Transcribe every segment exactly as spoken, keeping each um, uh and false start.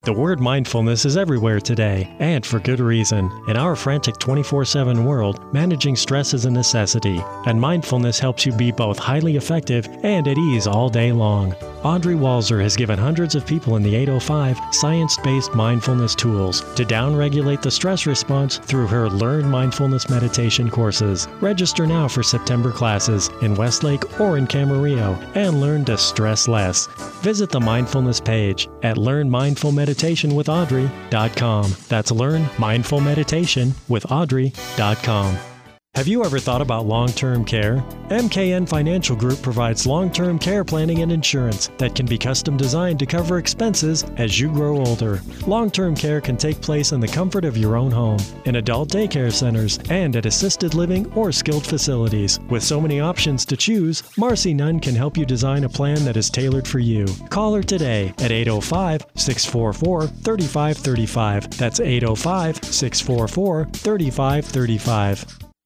The word mindfulness is everywhere today, and for good reason. In our frantic twenty-four seven world, managing stress is a necessity, and mindfulness helps you be both highly effective and at ease all day long. Audrey Walzer has given hundreds of people in the eight oh five science-based mindfulness tools to downregulate the stress response through her Learn Mindfulness meditation courses. Register now for September classes in Westlake or in Camarillo and learn to stress less. Visit the mindfulness page at learn mindful meditation with audrey dot com. That's learn mindful meditation with audrey dot com. Have you ever thought about long-term care? M K N Financial Group provides long-term care planning and insurance that can be custom designed to cover expenses as you grow older. Long-term care can take place in the comfort of your own home, in adult daycare centers, and at assisted living or skilled facilities. With so many options to choose, Marcy Nunn can help you design a plan that is tailored for you. Call her today at eight oh five, six four four, three five three five. That's eight oh five, six four four, three five three five.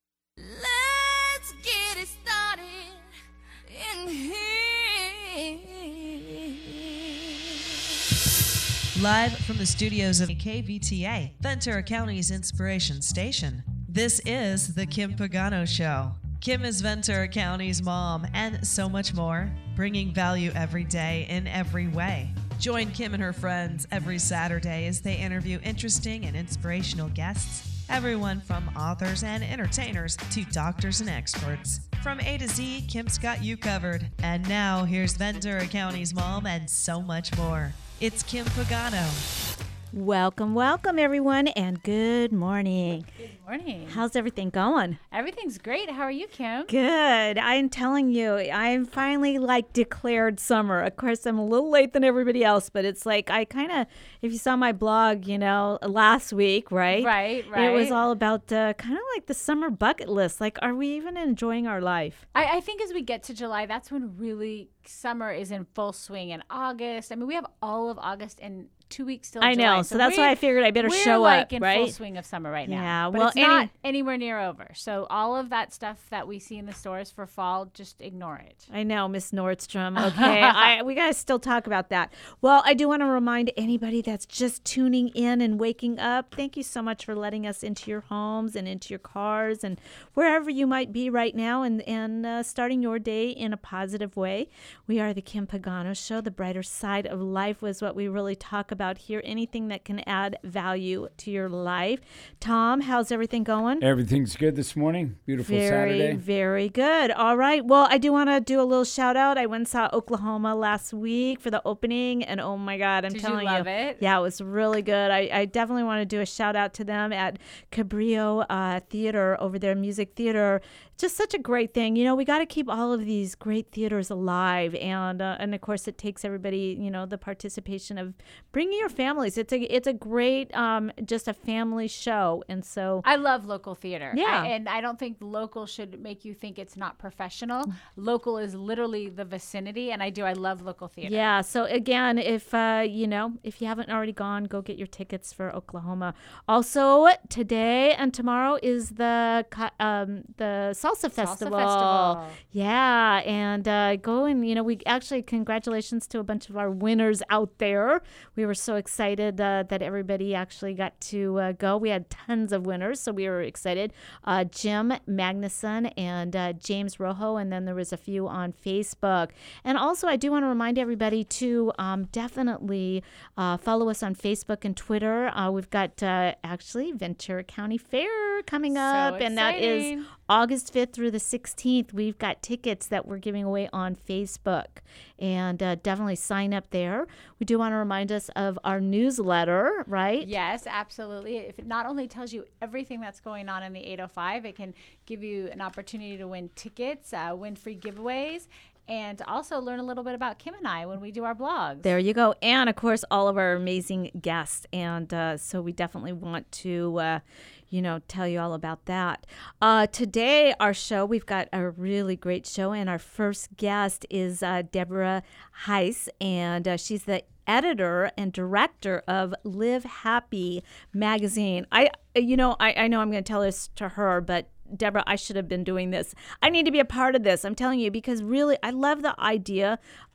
Live from the studios of K V T A, Ventura County's inspiration station, this is The Kim Pagano Show. Kim is Ventura County's mom and so much more, bringing value every day in every way. Join Kim and her friends every Saturday as they interview interesting and inspirational guests, everyone from authors and entertainers to doctors and experts. From A to Z, Kim's got you covered. And now, here's Ventura County's mom and so much more. It's Kim Pagano. Welcome, welcome, everyone, and good morning. Good morning. How's everything going? Everything's great. How are you, Kim? Good. I'm telling you, I'm finally, like, declared summer. Of course, I'm a little late than everybody else, but it's like I kind of, if you saw my blog, you know, last week, right? Right, right. It was all about uh, kind of like the summer bucket list. Like, are we even enjoying our life? I, I think as we get to July, that's when really summer is in full swing. In August, I mean, we have all of August and two weeks till I July, know, so, so that's why I figured I better we're show like up, in right? full swing of summer right now. Yeah, but well, it's any- not anywhere near over. So all of that stuff that we see in the stores for fall, just ignore it. I know, Miss Nordstrom. Okay, I, we got to still talk about that. Well, I do want to remind anybody that's just tuning in and waking up, thank you so much for letting us into your homes and into your cars and wherever you might be right now and, and uh, starting your day in a positive way. We are the Kim Pagano Show. The brighter side of life was what we really talk about here. Anything that can add value to your life. Tom, how's everything going? Everything's good this morning. Beautiful very, Saturday. Very good. All right. Well, I do want to do a little shout out. I went and saw Oklahoma last week for the opening, and oh my God, I'm Did telling you love you, it? Yeah, it was really good. I, I definitely want to do a shout out to them at Cabrillo uh, Theater over there, Music Theater. Just such a great thing. You know, we got to keep all of these great theaters alive, and uh, and of course, it takes everybody. You know, the participation of bringing your families. It's a it's a great um just a family show, and so I love local theater. Yeah, I, and I don't think local should make you think it's not professional. Local is literally the vicinity, and I do. I love local theater. Yeah. So again, if uh you know if you haven't already gone, go get your tickets for Oklahoma. Also, today and tomorrow is the um the Salsa Festival. Salsa Festival. Yeah, and uh, go and you know we actually congratulations to a bunch of our winners out there. We were so excited uh, that everybody actually got to uh, go. We had tons of winners, so we were excited. Uh, Jim Magnuson and uh, James Rojo, and then there was a few on Facebook. And also, I do want to remind everybody to um, definitely uh, follow us on Facebook and Twitter. Uh, we've got uh, actually Ventura County Fair coming up, So and that is exciting. August fifth through the sixteenth. We've got tickets that we're giving away on Facebook, and uh, definitely sign up there. We do want to remind us of our newsletter, right? Yes, absolutely. If it not only tells you everything that's going on in the eight oh five, it can give you an opportunity to win tickets, uh, win free giveaways, and also learn a little bit about Kim and I when we do our blogs. There you go. And, of course, all of our amazing guests. And uh, so we definitely want to, uh, you know, tell you all about that. Uh, today, our show, we've got a really great show. And our first guest is uh, Deborah Heiss. And uh, she's the editor and director of Live Happy magazine. I, you know, I, I know I'm going to tell this to her, but Deborah, I should have been doing this. I need to be a part of this. I'm telling you, because really, I love the idea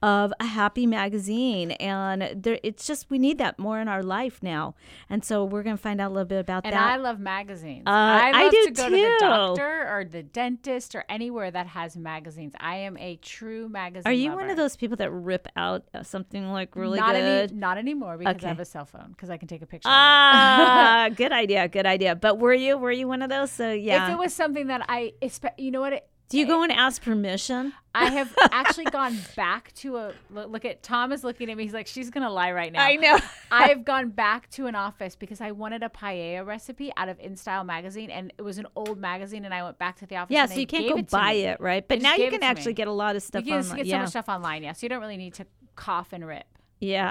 of a happy magazine. And there, it's just, we need that more in our life now. And so we're going to find out a little bit about and that. And I love magazines. Uh, I love I do to go too. to the doctor or the dentist or anywhere that has magazines. I am a true magazine Are you lover. one of those people that rip out something like really not good? Any, not anymore because Okay. I have a cell phone because I can take a picture Ah, of it. good idea, good idea. But were you were you one of those? So yeah. If it was something that I, you know what? It, Do you go and ask permission? I have actually gone back to a look, look at Tom is looking at me. He's like, she's gonna lie right now. I know. I've gone back to an office because I wanted a paella recipe out of InStyle magazine, and it was an old magazine, and I went back to the office. Yeah, and so they you can't gave go it to buy me. it, right? But They now just you gave can it to actually me. get a lot of stuff You can online. get so yeah. much stuff online, yeah. So you don't really need to cough and rip. Yeah.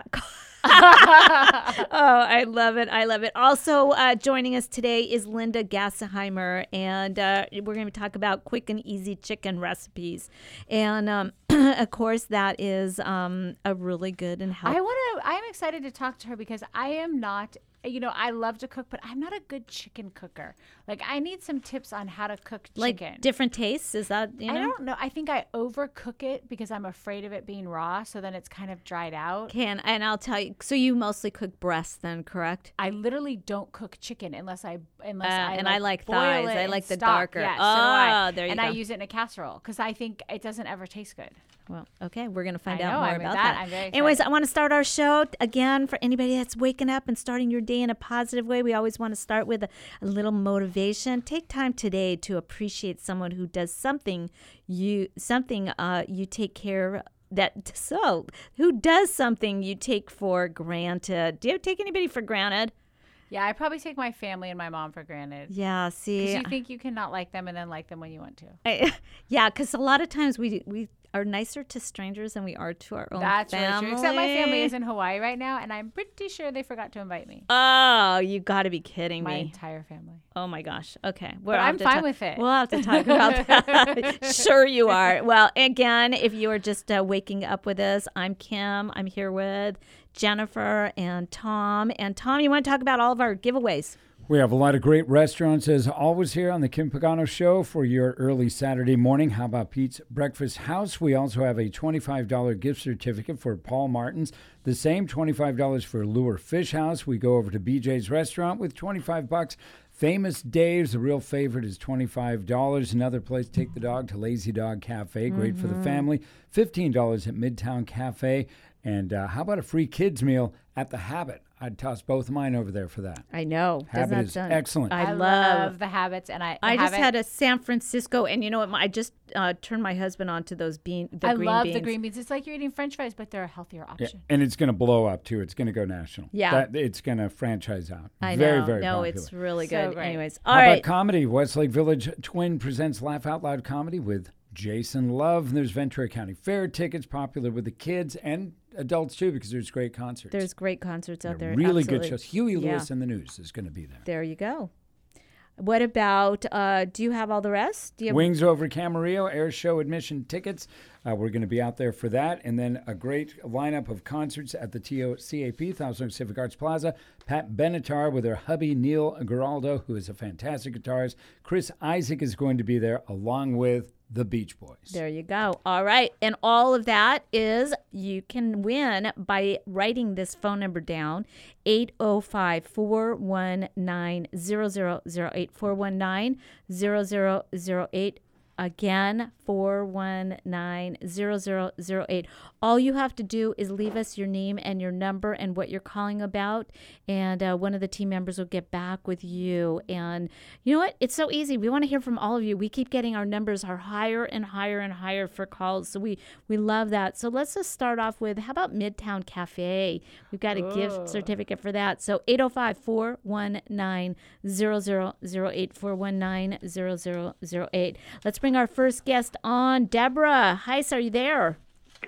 Oh, I love it. I love it. Also uh, joining us today is Linda Gassenheimer, and uh, we're going to talk about quick and easy chicken recipes. And, um, of course, that is um, a really good and healthy. I want to. I am excited to talk to her because I am not. You know, I love to cook, but I'm not a good chicken cooker. Like, I need some tips on how to cook like chicken. different tastes. Is that, you know? I don't know. I think I overcook it because I'm afraid of it being raw, so then it's kind of dried out. Can and I'll tell you. So you mostly cook breasts, then, correct? I literally don't cook chicken unless I unless Uh, I and like I like boil thighs. it I in like the stock. darker. Yeah, Oh, so do I. there you and go. I use it in a casserole because I think it doesn't ever taste good. Well, okay, we're going to find I out know, more I'm about that. that. I'm very excited. Anyways, I want to start our show again for anybody that's waking up and starting your day in a positive way. We always want to start with a, a little motivation. Take time today to appreciate someone who does something you something uh, you take care that so who does something you take for granted. Do you take anybody for granted? Yeah, I probably take my family and my mom for granted. Yeah, see, Because you think you cannot like them and then like them when you want to. I, yeah, because a lot of times we we are nicer to strangers than we are to our own That's family. really true. Except my family is in Hawaii right now, and I'm pretty sure they forgot to invite me. Oh, you got to be kidding My me. entire family. Oh my gosh. Okay. But I'm fine with it. We'll have to talk about that. Sure you are. Well, again, if you are just uh, waking up with us, I'm Kim. I'm here with Jennifer and Tom. And Tom, you want to talk about all of our giveaways? We have a lot of great restaurants, as always, here on the Kim Pagano Show for your early Saturday morning. How about Pete's Breakfast House? We also have a twenty-five dollars gift certificate for Paul Martin's. The same twenty-five dollars for Lure Fish House. We go over to B J's Restaurant with twenty-five bucks. Famous Dave's, the real favorite, is twenty-five dollars. Another place, take the dog to Lazy Dog Cafe. Great mm-hmm. for the family. fifteen dollars at Midtown Cafe. And uh, how about a free kids meal at The Habit? I'd toss both of mine over there for that. I know. Habit is sound, excellent. I, I love, love the Habits, and I. I just Habit. had a San Francisco, and you know what? I just uh, turned my husband on to those bean. The I green love beans. the green beans. It's like you're eating French fries, but they're a healthier option. Yeah, and it's going to blow up too. It's going to go national. Yeah, that, it's going to franchise out. I very, know. very no, popular. it's really So good. great. Anyways, How all about right. comedy? Westlake Village Twin presents Laugh Out Loud Comedy with Jason Love. There's Ventura County Fair tickets, popular with the kids and adults too, because there's great concerts. There's great concerts out They're there. Really Absolutely. good shows. Huey Yeah. Lewis and the News is going to be there. There you go. What about, uh, do you have all the rest? Do you have Wings Over Camarillo, air show admission tickets. Uh, we're going to be out there for that. And then a great lineup of concerts at the T O C A P, Thousand Oaks Civic Arts Plaza. Pat Benatar with her hubby, Neil Giraldo, who is a fantastic guitarist. Chris Isaac is going to be there, along with the Beach Boys. There you go. All right. And all of that is you can win by writing this phone number down, eight oh five, four one nine, zero zero zero eight, four one nine, zero zero zero eight. Again, four one nine, zero zero zero eight. All you have to do is leave us your name and your number and what you're calling about, and uh, one of the team members will get back with you. And you know what? It's so easy. We want to hear from all of you. We keep getting our numbers are higher and higher and higher for calls, so we, we love that. So let's just start off with, how about Midtown Cafe? We've got a Oh. gift certificate for that. So eight oh five, four one nine, zero zero zero eight, four one nine, zero zero zero eight. Let's bring our first guest on. Deborah, hi, sir, are you there?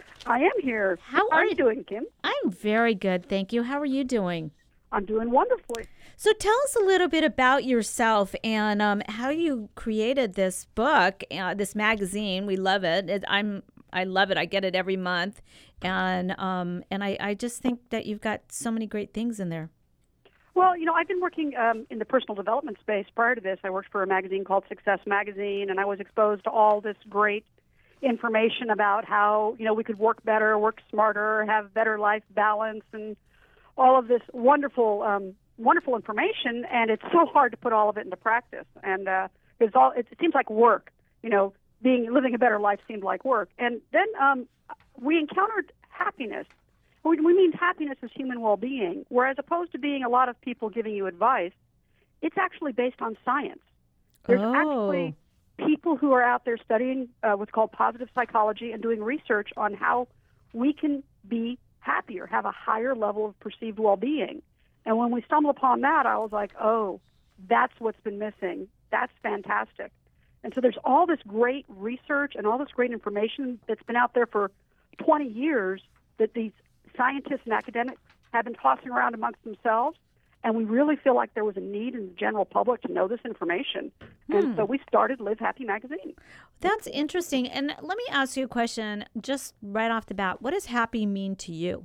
I am here. How are are you you? doing, Kim? I'm very good, thank you. How are you doing? I'm doing wonderfully. So tell us a little bit about yourself and um, how you created this book, uh, this magazine. We love it. it. I'm I love it. I get it every month, and um, and I, I just think that you've got so many great things in there. Well, you know, I've been working um, in the personal development space. Prior to this, I worked for a magazine called Success Magazine, and I was exposed to all this great information about how, you know, we could work better, work smarter, have better life balance, and all of this wonderful, um, wonderful information. And it's so hard to put all of it into practice. And uh, it's all, it, it seems like work, you know, being, living a better life seemed like work. And then um, we encountered happiness. We, we mean happiness as human well-being, where as opposed to being a lot of people giving you advice, it's actually based on science. There's Oh. actually people who are out there studying uh, what's called positive psychology and doing research on how we can be happier, have a higher level of perceived well-being. And when we stumbled upon that, I was like, oh, that's what's been missing. That's fantastic. And so there's all this great research and all this great information that's been out there for twenty years that these scientists and academics have been tossing around amongst themselves. And we really feel like there was a need in the general public to know this information. And so we started Live Happy Magazine. That's interesting. And let me ask you a question just right off the bat. What does happy mean to you?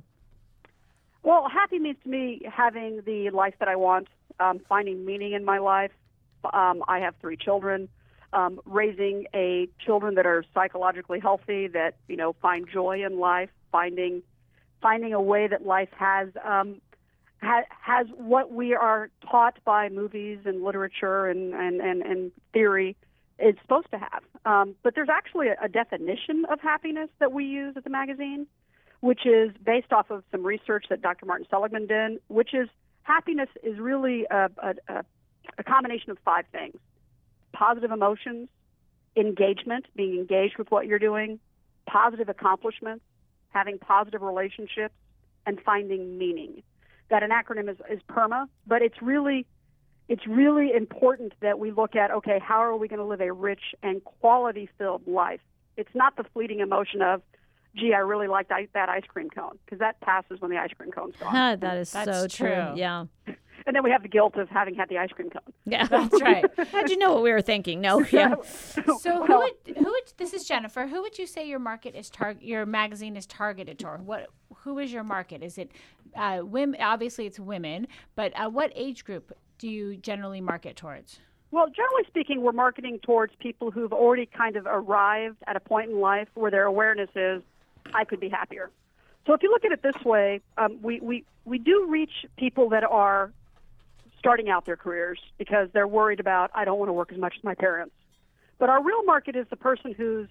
Well, happy means to me having the life that I want, um, finding meaning in my life. Um, I have three children. Um, raising a children that are psychologically healthy, that, you know, find joy in life, finding finding a way that life has um, ha- has what we are taught by movies and literature and, and, and, and theory is supposed to have. Um, but there's actually a, a definition of happiness that we use at the magazine, which is based off of some research that Doctor Martin Seligman did, which is happiness is really a, a, a, a combination of five things. Positive emotions, engagement, being engaged with what you're doing, positive accomplishments, having positive relationships, and finding meaning. That an acronym is, is PERMA, but it's really it's really important that we look at, okay, how are we going to live a rich and quality-filled life? It's not the fleeting emotion of, gee, I really liked that ice cream cone, because that passes when the ice cream cone's gone. That is That's so true. true. Yeah. And then we have the guilt of having had the ice cream cone. Yeah. That's right. How'd you know what we were thinking? No. Yeah. So who would, who would, this is Jennifer. Who would you say your market is target? Your magazine is targeted toward? What? Who is your market? Is it uh, women? Obviously, it's women. But uh, what age group do you generally market towards? Well, generally speaking, we're marketing towards people who've already kind of arrived at a point in life where their awareness is, I could be happier. So if you look at it this way, um, we, we, we do reach people that are starting out their careers because they're worried about, I don't want to work as much as my parents. But our real market is the person who's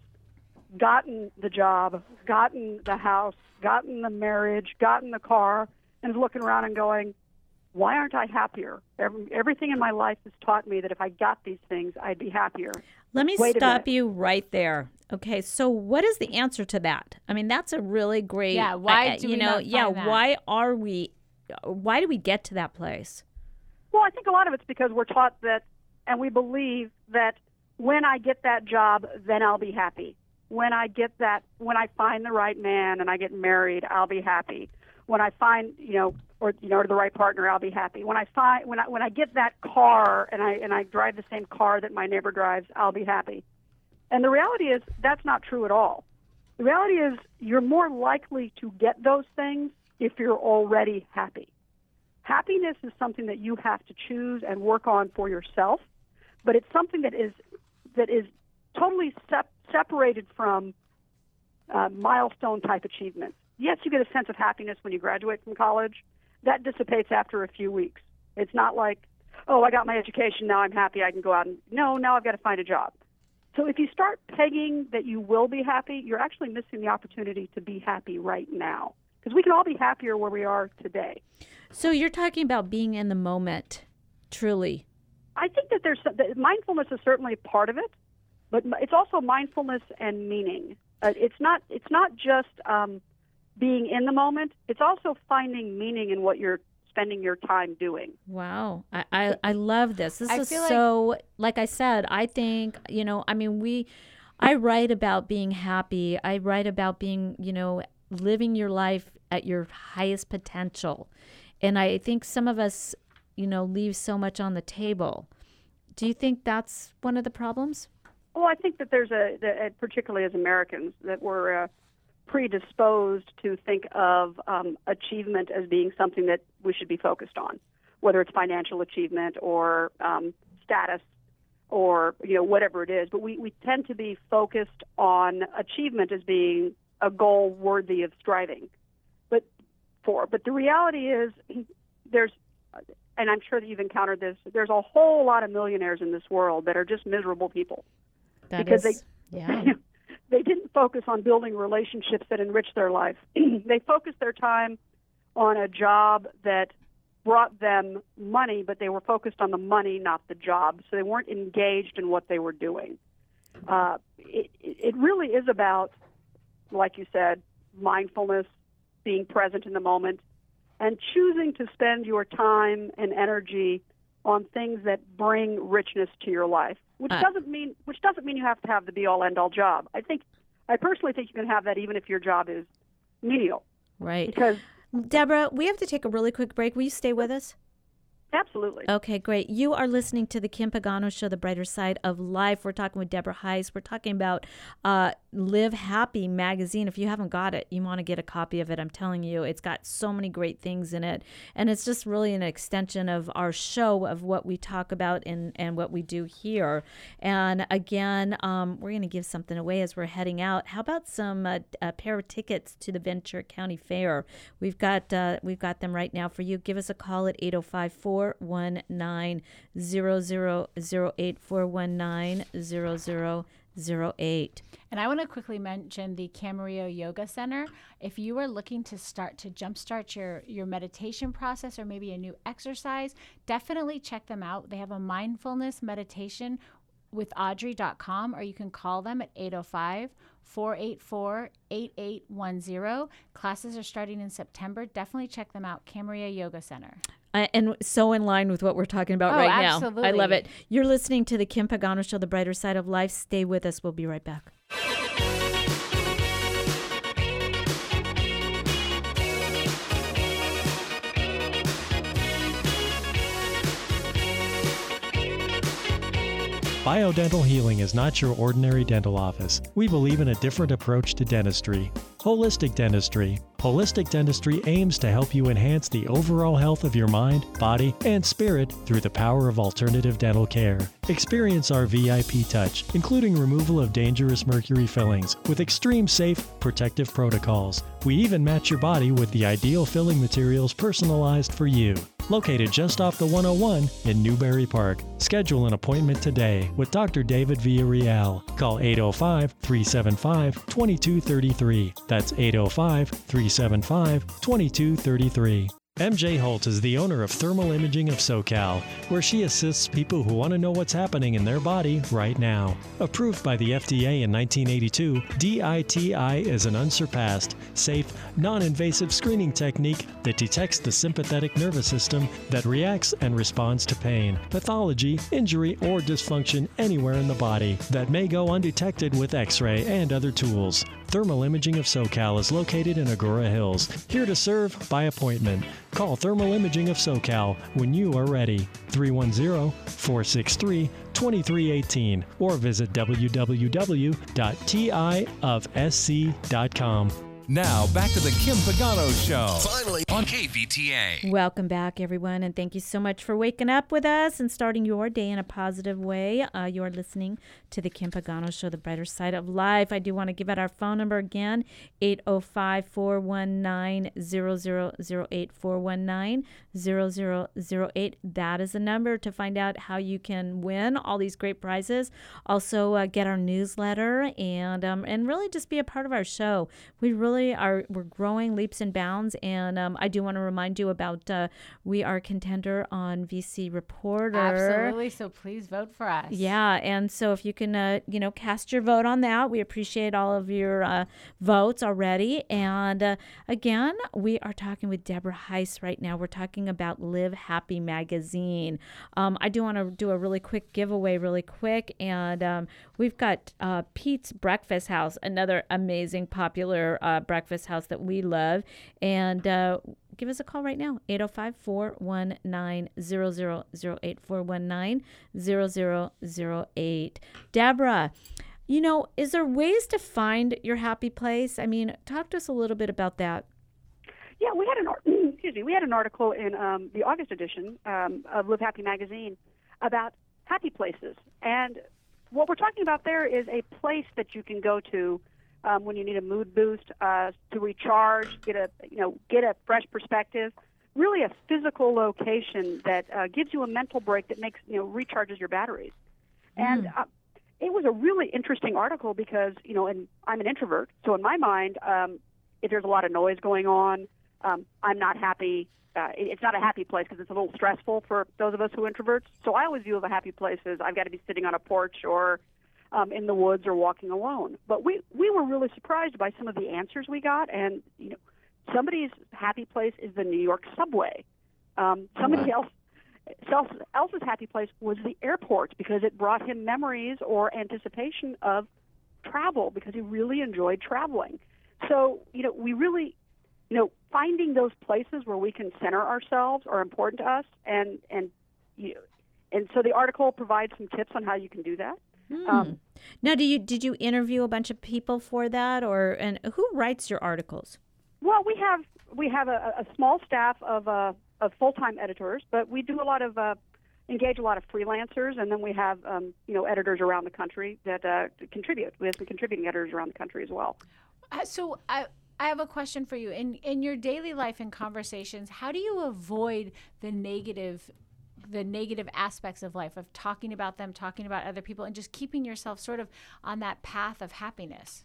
gotten the job, gotten the house, gotten the marriage, gotten the car, and is looking around and going, why aren't I happier? Every, everything in my life has taught me that if I got these things, I'd be happier. Let me Wait a stop minute. you right there. Okay, so what is the answer to that? I mean, that's a really great. Yeah, why I- I- do you we know? not Yeah, find that? why are we? Why do we get to that place? Well, I think a lot of it's because we're taught that, and we believe that when I get that job, then I'll be happy. When I get that, when I find the right man and I get married, I'll be happy. When I find, you know, or you know, or the right partner, I'll be happy. When I find, when I when I get that car and I and I drive the same car that my neighbor drives, I'll be happy. And the reality is that's not true at all. The reality is you're more likely to get those things if you're already happy. Happiness is something that you have to choose and work on for yourself, but it's something that is that is totally sep- separated from uh, milestone type achievements. Yes, you get a sense of happiness when you graduate from college. That dissipates after a few weeks. It's not like, oh, I got my education, now I'm happy, I can go out and, no, now I've got to find a job. So if you start pegging that you will be happy, you're actually missing the opportunity to be happy right now. Because we can all be happier where we are today. So you're talking about being in the moment, truly. I think that there's that mindfulness is certainly part of it, but it's also mindfulness and meaning. Uh, it's not it's not just um, being in the moment. It's also finding meaning in what you're spending your time doing. Wow. I, I, I love this. This I is feel so, like I said, I think, you know, I mean, we, I write about being happy. I write about being, you know, living your life at your highest potential. And I think some of us, you know, leave so much on the table. Do you think that's one of the problems? Well, I think that there's a, that particularly as Americans, that we're uh, predisposed to think of um, achievement as being something that we should be focused on, whether it's financial achievement or um, status or, you know, whatever it is. But we, we tend to be focused on achievement as being a goal worthy of striving but for. But the reality is there's, and I'm sure that you've encountered this, there's a whole lot of millionaires in this world that are just miserable people. That because is, they, yeah. they didn't focus on building relationships that enrich their life. They focused their time on a job that brought them money, but they were focused on the money, not the job. So they weren't engaged in what they were doing. Uh, it, it really is about, like you said, mindfulness, being present in the moment, and choosing to spend your time and energy on things that bring richness to your life, which Uh, doesn't mean which doesn't mean you have to have the be-all, end-all job. I think, I personally think you can have that even if your job is menial. Right. Because Deborah, we have to take a really quick break. Will you stay with us? absolutely. Okay, great. You are listening to the Kim Pagano Show, The Brighter Side of Life. We're talking with Deborah Heiss. We're talking about uh, Live Happy magazine. If you haven't got it, you want to get a copy of it. I'm telling you, it's got so many great things in it. And it's just really an extension of our show, of what we talk about and, and what we do here. And again, um, we're going to give something away as we're heading out. How about some uh, a pair of tickets to the Ventura County Fair? We've got uh, we've got them right now for you. Give us a call at eight oh five, four one nine, zero zero zero eight, four one nine, zero zero zero eight. And I want to quickly mention the Camarillo Yoga Center. If you are looking to start to jumpstart your, your meditation process or maybe a new exercise, definitely check them out. They have a mindfulness meditation with Audrey dot com, or you can call them at eight oh five, four eight four, eight eight one zero. Classes are starting in September. Definitely check them out, Camarillo Yoga Center. Uh, and so in line with what we're talking about Oh, right now. absolutely. I love it. You're listening to the Kim Pagano Show, The Brighter Side of Life. Stay with us. We'll be right back. Biodental Healing is not your ordinary dental office. We believe in a different approach to dentistry. Holistic dentistry. Holistic dentistry aims to help you enhance the overall health of your mind, body, and spirit through the power of alternative dental care. Experience our V I P touch, including removal of dangerous mercury fillings with extreme safe, protective protocols. We even match your body with the ideal filling materials personalized for you. Located just off the one oh one in Newberry Park. Schedule an appointment today with Doctor David Villarreal. Call eight oh five, three seven five, two two three three. That's eight oh five, three seven five, two two three three. M J Holt is the owner of Thermal Imaging of SoCal, where she assists people who want to know what's happening in their body right now. Approved by the F D A in nineteen eighty-two, D I T I is an unsurpassed, safe, non-invasive screening technique that detects the sympathetic nervous system that reacts and responds to pain, pathology, injury, or dysfunction anywhere in the body that may go undetected with X-ray and other tools. Thermal Imaging of SoCal is located in Agora Hills, here to serve by appointment. Call Thermal Imaging of SoCal when you are ready, three one zero, four six three, two three one eight, or visit w w w dot t i of s c dot com. Now, back to the Kim Pagano Show. Finally on K V T A. Welcome back, everyone, and thank you so much for waking up with us and starting your day in a positive way. Uh, you're listening to the Kim Pagano Show, The Brighter Side of Life. I do want to give out our phone number again, eight oh five, four one nine, zero zero zero eight, four one nine, zero zero zero eight. That is the number to find out how you can win all these great prizes. Also, uh, get our newsletter and um, and really just be a part of our show. We really are we're growing leaps and bounds, and um, I do want to remind you about uh, we are a contender on V C Reporter. Absolutely. So please vote for us. Yeah, and so if you can, uh, you know, cast your vote on that, we appreciate all of your uh, votes already. And uh, again, we are talking with Deborah Heiss right now. We're talking about Live Happy magazine. Um, I do want to do a really quick giveaway, really quick, and um, we've got uh, Pete's Breakfast House, another amazing, popular uh, breakfast house that we love, and uh, give us a call right now, eight oh five, four one nine, zero zero zero eight, four one nine, zero zero zero eight. Deborah, you know, is there ways to find your happy place? I mean, talk to us a little bit about that. Yeah, we had an ar- excuse me, we had an article in um, the August edition um, of Live Happy magazine about happy places. And what we're talking about there is a place that you can go to um, when you need a mood boost, uh, to recharge, get a you know get a fresh perspective. Really, a physical location that uh, gives you a mental break that makes you know recharges your batteries. Mm. And uh, it was a really interesting article because you know, and I'm an introvert, so in my mind, um, if there's a lot of noise going on, um, I'm not happy. Uh, it, it's not a happy place because it's a little stressful for those of us who are introverts. So I always view of a happy place as I've got to be sitting on a porch or um, in the woods or walking alone. But we we were really surprised by some of the answers we got, and you know, somebody's happy place is the New York subway. Um, somebody else. Else's happy place was the airport because it brought him memories or anticipation of travel because he really enjoyed traveling. So, you know, we really, you know, finding those places where we can center ourselves are important to us. And, and, you, and so the article provides some tips on how you can do that. Hmm. Um, now, do you did you interview a bunch of people for that, or and who writes your articles? Well, we have we have a, a small staff of uh, of full-time editors, but we do a lot of uh, engage a lot of freelancers, and then we have um, you know editors around the country that uh, contribute. We have some contributing editors around the country as well. Uh, so I I have a question for you. In in your daily life and conversations, how do you avoid the negative the negative aspects of life, of talking about them, talking about other people, and just keeping yourself sort of on that path of happiness?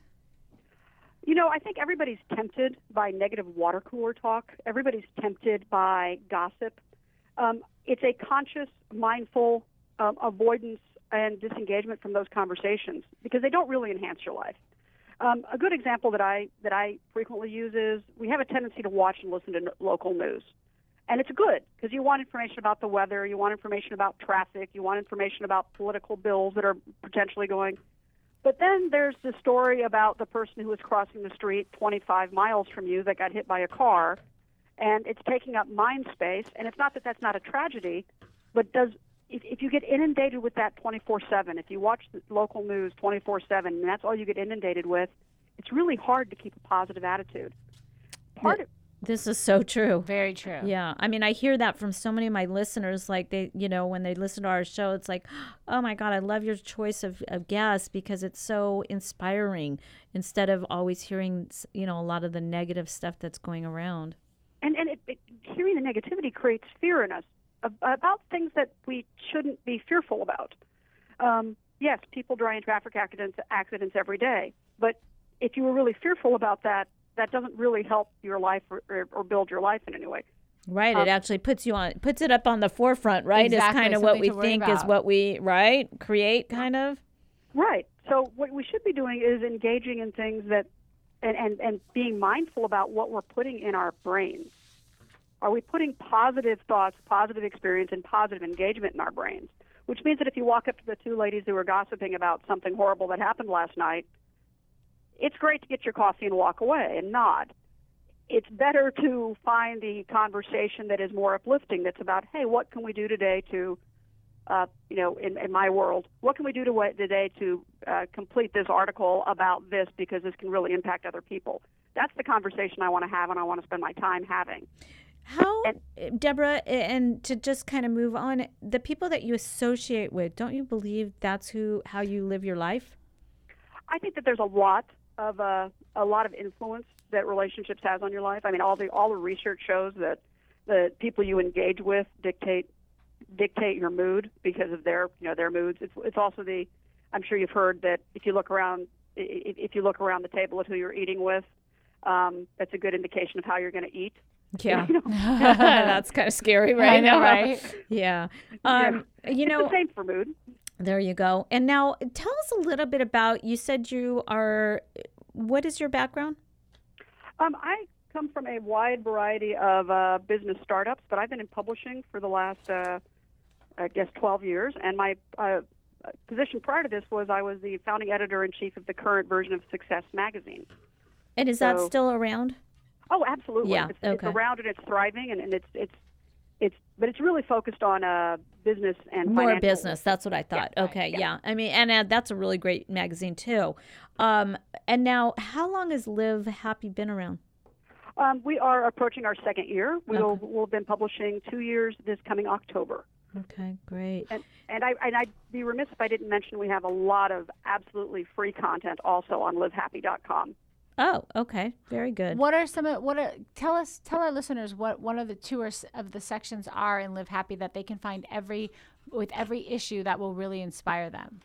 You know, I think everybody's tempted by negative water cooler talk. Everybody's tempted by gossip. Um, it's a conscious, mindful um, avoidance and disengagement from those conversations because they don't really enhance your life. Um, a good example that I that I frequently use is we have a tendency to watch and listen to n- local news. And it's good because you want information about the weather, you want information about traffic, you want information about political bills that are potentially going. But then there's the story about the person who was crossing the street twenty-five miles from you that got hit by a car, and it's taking up mind space. And it's not that that's not a tragedy, but does if, if you get inundated with that twenty-four seven, if you watch the local news twenty-four seven, and that's all you get inundated with, it's really hard to keep a positive attitude. Part of This is so true. Very true. Yeah. I mean, I hear that from so many of my listeners. Like, they, you know, when they listen to our show, it's like, oh my God, I love your choice of, of guests because it's so inspiring instead of always hearing, you know, a lot of the negative stuff that's going around. And, and it, it, hearing the negativity creates fear in us about things that we shouldn't be fearful about. Um, yes, people die in traffic accidents, accidents every day. But if you were really fearful about that, that doesn't really help your life or, or, or build your life in any way. Right. Um, it actually puts you on, puts it up on the forefront, right? Exactly, Is kind of what we something to worry think is about. what we, right? Create kind of. Right. So what we should be doing is engaging in things that, and, and, and being mindful about what we're putting in our brains. Are we putting positive thoughts, positive experience, and positive engagement in our brains? Which means that if you walk up to the two ladies who were gossiping about something horrible that happened last night, it's great to get your coffee and walk away and nod. It's better to find the conversation that is more uplifting, that's about, hey, what can we do today to, uh, you know, in, in my world, what can we do to, today to uh, complete this article about this because this can really impact other people? That's the conversation I want to have and I want to spend my time having. How, And- Deborah, and to just kind of move on, the people that you associate with, don't you believe that's who, how you live your life? I think that there's a lot of uh, a lot of influence that relationships has on your life. I mean, all the all the research shows that the people you engage with dictate dictate your mood because of their you know their moods. It's it's also the I'm sure you've heard that if you look around if, if you look around the table at who you're eating with, um, that's a good indication of how you're going to eat. Yeah, You know? that's kind of scary, right? I know, right? Yeah. Um, you It's know, the same for mood. there you go. And now tell us a little bit about, you said you are, what is your background? Um, I come from a wide variety of uh, business startups, but I've been in publishing for the last, uh, I guess, twelve years. And my uh, position prior to this was I was the founding editor-in-chief of the current version of Success Magazine. And is that So- still around? Oh, absolutely. Yeah, It's, it's okay. around and it's thriving, and, and it's it's it's but it's really focused on uh, business and More financial- business. That's what I thought. Yeah, okay, yeah. yeah. I mean, and uh, that's a really great magazine too. Um, and now, how long has Live Happy been around? Um, we are approaching our second year. We'll Okay. we'll have been publishing two years this coming October. Okay, great. And, and, I, and I'd be remiss if I didn't mention we have a lot of absolutely free content also on live happy dot com. Oh, okay. Very good. What are some of what are tell us tell our listeners what one of the two or s- of the sections are in Live Happy that they can find every with every issue that will really inspire them?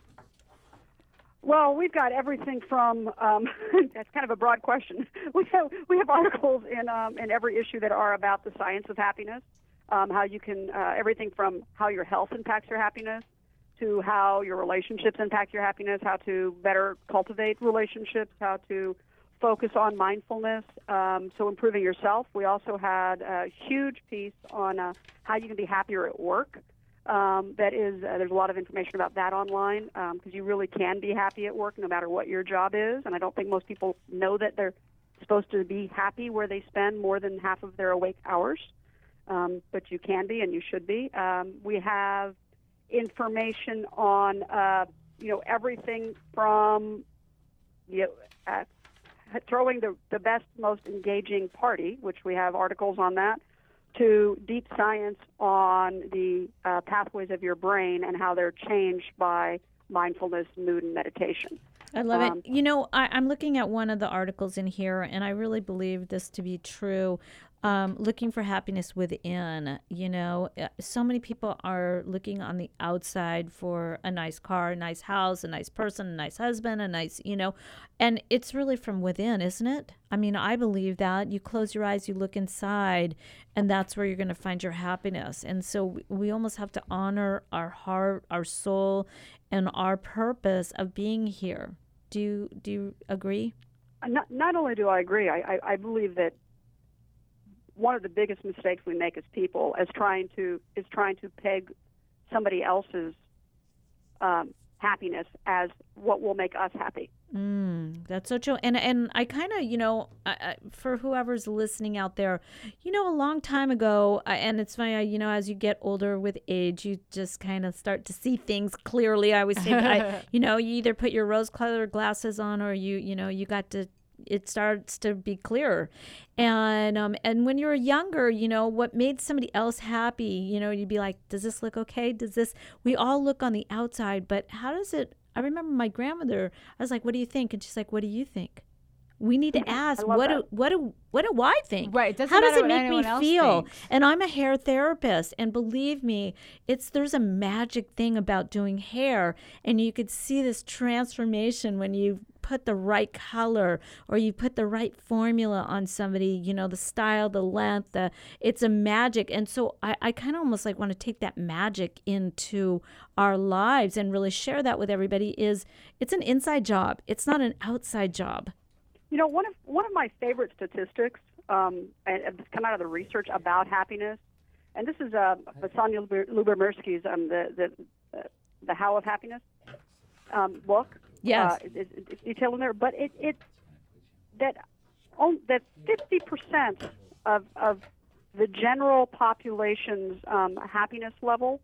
Well, we've got everything from um, that's kind of a broad question. We have we have articles in um, in every issue that are about the science of happiness, um, how you can uh, everything from how your health impacts your happiness to how your relationships impact your happiness, how to better cultivate relationships, how to focus on mindfulness, um, so improving yourself. We also had a huge piece on uh, how you can be happier at work. Um, that is, uh, there's a lot of information about that online because um, you really can be happy at work no matter what your job is. And I don't think most people know that they're supposed to be happy where they spend more than half of their awake hours. Um, but you can be and you should be. Um, we have information on, uh, you know, everything from, you know, uh, throwing the, the best, most engaging party, which we have articles on that, to deep science on the uh, pathways of your brain and how they're changed by mindfulness, mood, and meditation. I love Um, it. You know, I, I'm looking at one of the articles in here, and I really believe this to be true. Um, looking for happiness within, you know, uh, so many people are looking on the outside for a nice car, a nice house, a nice person, a nice husband, a nice, you know, and it's really from within, isn't it? I mean, I believe that. You close your eyes, you look inside, and that's where you're going to find your happiness. And so we- we almost have to honor our heart, our soul, and our purpose of being here. Do you, do you agree? Not, not only do I agree, I, I, I believe that one of the biggest mistakes we make as people is trying to is trying to peg somebody else's um, happiness as what will make us happy. Mm, that's so true. And and I kind of, you know, I, I, for whoever's listening out there, you know, a long time ago, I, and it's funny, I, you know, as you get older with age, you just kind of start to see things clearly. I always say, I, you know, you either put your rose-colored glasses on or you, you know, you got to, it starts to be clearer. And um and when you were younger, you know, what made somebody else happy, you know, you'd be like, does this look okay? Does this, we all look on the outside, but how does it, I remember my grandmother, I was like, what do you think? And she's like, what do you think? We need to ask, what do, what do what do I think? Right. It doesn't How does matter it what make me anyone else feel? thinks. And I'm a hair therapist, and believe me, it's there's a magic thing about doing hair, and you could see this transformation when you put the right color or you put the right formula on somebody, you know, the style, the length, the, it's a magic. And so I, I kind of almost like want to take that magic into our lives and really share that with everybody. Is it's an inside job. It's not an outside job. You know, one of one of my favorite statistics, um, and it's come out of the research about happiness, and this is uh, Sonia Lyubomirsky's um, the the uh, the How of Happiness um, book. Yes, uh, it's, it's detailed in there, but it it that oh, that fifty percent of of the general population's um, happiness level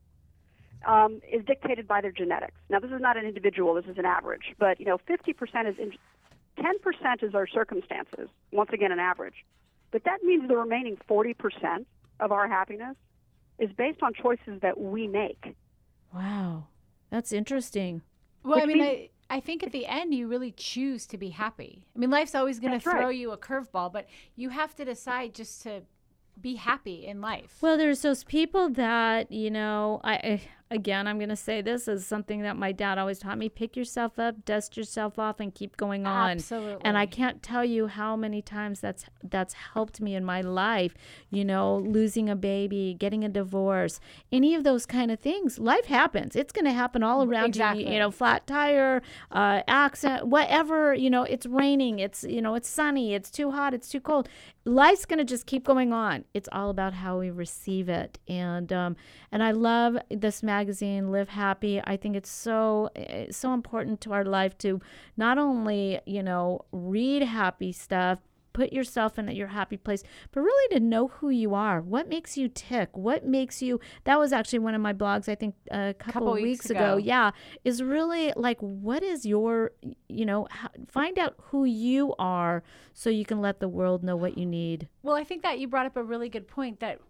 um, is dictated by their genetics. Now, this is not an individual; this is an average. But you know, fifty percent is in, ten percent is our circumstances. Once again, an average. But that means the remaining forty percent of our happiness is based on choices that we make. Wow, that's interesting. Well, Which I mean, means- I, I think at the end you really choose to be happy. I mean, life's always going to That's throw right. you a curveball, but you have to decide just to be happy in life. Well, there's those people that, you know, I, I again, I'm going to say this is something that my dad always taught me. Pick yourself up, dust yourself off, and keep going on. Absolutely. And I can't tell you how many times that's that's helped me in my life, you know, losing a baby, getting a divorce, any of those kind of things. Life happens. It's going to happen all around Exactly. you, you know, flat tire, uh, accident, whatever, you know, it's raining, it's, you know, it's sunny, it's too hot, it's too cold. Life's going to just keep going on. It's all about how we receive it. And um, and I love this magazine, Live Happy. I think it's so it's so important to our life to not only, you know, read happy stuff, put yourself in your happy place, but really to know who you are. What makes you tick? What makes you, that was actually one of my blogs, I think a couple, Couple of weeks weeks ago. ago. Yeah. Is really like, what is your, you know, h- find out who you are so you can let the world know what you need. Well, I think that you brought up a really good point that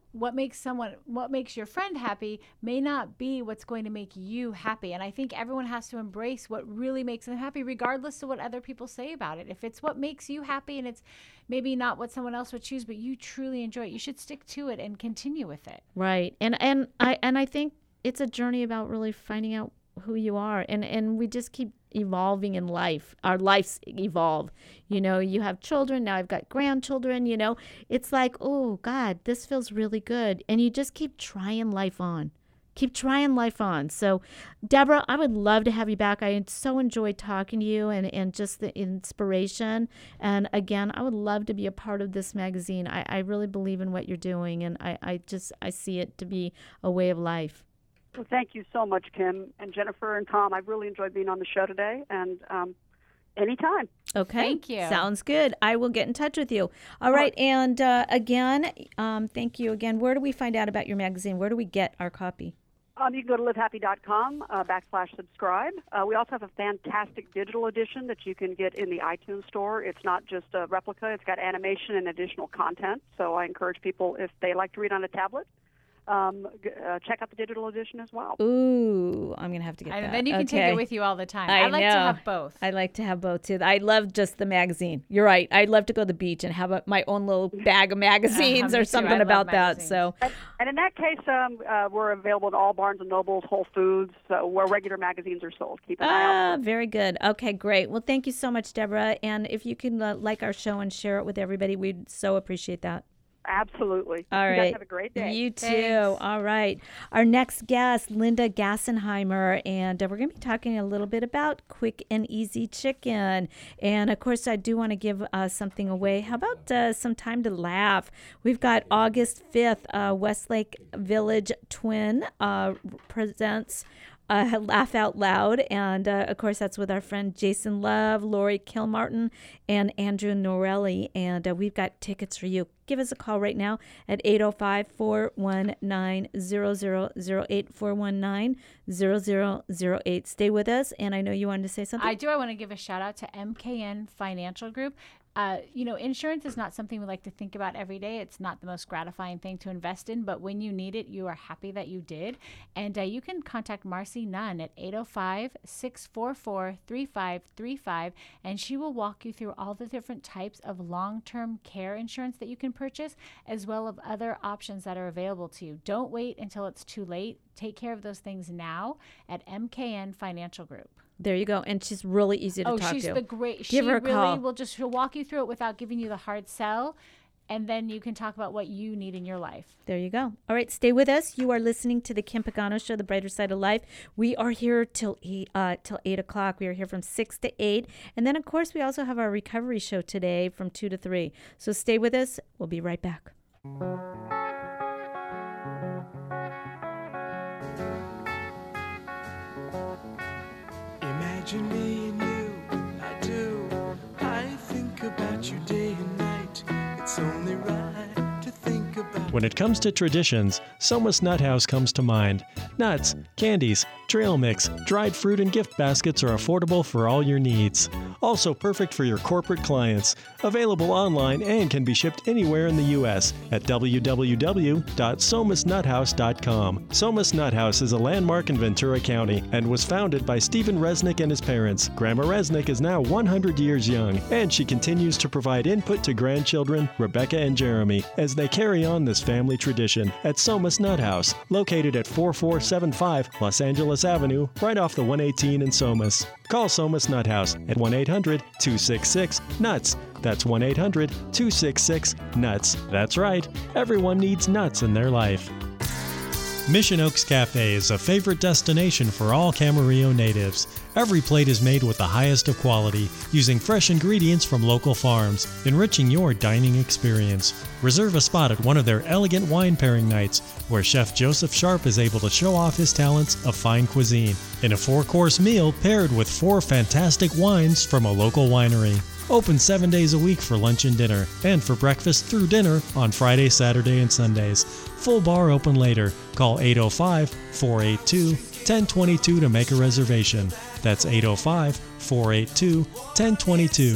what makes someone, what makes your friend happy may not be what's going to make you happy. And I think everyone has to embrace what really makes them happy, regardless of what other people say about it. If it's what makes you happy and it's maybe not what someone else would choose, but you truly enjoy it, you should stick to it and continue with it. Right. And and I and I think it's a journey about really finding out who you are. And and we just keep evolving in life. Our lives evolve. You know, you have children, now I've got grandchildren, you know. It's like, oh God, this feels really good. And you just keep trying life on. Keep trying life on. So, Deborah, I would love to have you back. I so enjoyed talking to you and, and just the inspiration. And again, I would love to be a part of this magazine. I, I really believe in what you're doing, and I, I just I see it to be a way of life. Well, thank you so much, Kim and Jennifer and Tom. I've really enjoyed being on the show today, and um, anytime. Okay. Thank you. Sounds good. I will get in touch with you. All right. And uh, again, um, thank you again. Where do we find out about your magazine? Where do we get our copy? Um, you can go to live happy dot com uh, backslash subscribe. Uh, we also have a fantastic digital edition that you can get in the iTunes store. It's not just a replica. It's got animation and additional content. So I encourage people, if they like to read on a tablet, Um, uh, check out the digital edition as well. Ooh, I'm going to have to get And that. then you can okay. take it with you all the time. I I like know. to have both. I like to have both, too. I love just the magazine. You're right. I'd love to go to the beach and have a, my own little bag of magazines Uh, me or too. something I love about that. magazines. So, And, and in that case, um, uh, we're available in all Barnes and Nobles, Whole Foods, uh, where regular magazines are sold. Keep an eye ah, out. very good. Okay, great. Well, thank you so much, Deborah. And if you can uh, like our show and share it with everybody, we'd so appreciate that. Absolutely. All you right. guys have a great day. You too. Thanks. All right. Our next guest, Linda Gassenheimer, and uh, we're going to be talking a little bit about quick and easy chicken. And of course, I do want to give uh, something away. How about uh, some time to laugh? We've got August fifth, uh, Westlake Village Twin uh, presents Uh, Laugh Out Loud. And, uh, of course, that's with our friend Jason Love, Lori Kilmartin, and Andrew Norelli. And uh, we've got tickets for you. Give us a call right now at eight oh five, four one nine, zero zero zero eight, four one nine, zero zero zero eight. Stay with us. And I know you wanted to say something. I do. I want to give a shout out to M K N Financial Group. Uh, you know, insurance is not something we like to think about every day. It's not the most gratifying thing to invest in, but when you need it, you are happy that you did. And uh, you can contact Marcy Nunn at eight oh five, six four four, three five three five, and she will walk you through all the different types of long-term care insurance that you can purchase, as well as other options that are available to you. Don't wait until it's too late. Take care of those things now at M K N Financial Group. There you go. And she's really easy to oh, talk she's to. the great. Give she her a really call. will just she'll walk you through it without giving you the hard sell, and then you can talk about what you need in your life. There you go. All right, stay with us. You are listening to the Kim Pagano Show, The Brighter Side of Life. We are here till eight, uh, till eight o'clock. We are here from six to eight, and then of course we also have our recovery show today from two to three. So stay with us. We'll be right back. Imagine me and you, I do. I think about you day and night. It's only right to think about. When it comes to traditions, Soma's Nut House comes to mind. Nuts, candies, trail mix, dried fruit, and gift baskets are affordable for all your needs. Also perfect for your corporate clients. Available online and can be shipped anywhere in the U S at w w w dot somas nut house dot com. Somas Nut House is a landmark in Ventura County and was founded by Stephen Resnick and his parents. Grandma Resnick is now one hundred years young, and she continues to provide input to grandchildren, Rebecca and Jeremy, as they carry on this family tradition at Somas Nut House, located at forty-four seventy-five Los Angeles Avenue, right off the one eighteen in Somas. Call Somas Nut House at one eight hundred, two six six, nuts. That's one eight hundred, two six six, nuts. That's right. Everyone needs nuts in their life. Mission Oaks Cafe is a favorite destination for all Camarillo natives. Every plate is made with the highest of quality, using fresh ingredients from local farms, enriching your dining experience. Reserve a spot at one of their elegant wine pairing nights, where Chef Joseph Sharp is able to show off his talents of fine cuisine in a four-course meal paired with four fantastic wines from a local winery. Open seven days a week for lunch and dinner, and for breakfast through dinner on Friday, Saturday, and Sundays. Full bar open later. Call eight oh five, four eight two, one oh two two to make a reservation. That's eight oh five, four eight two, one oh two two.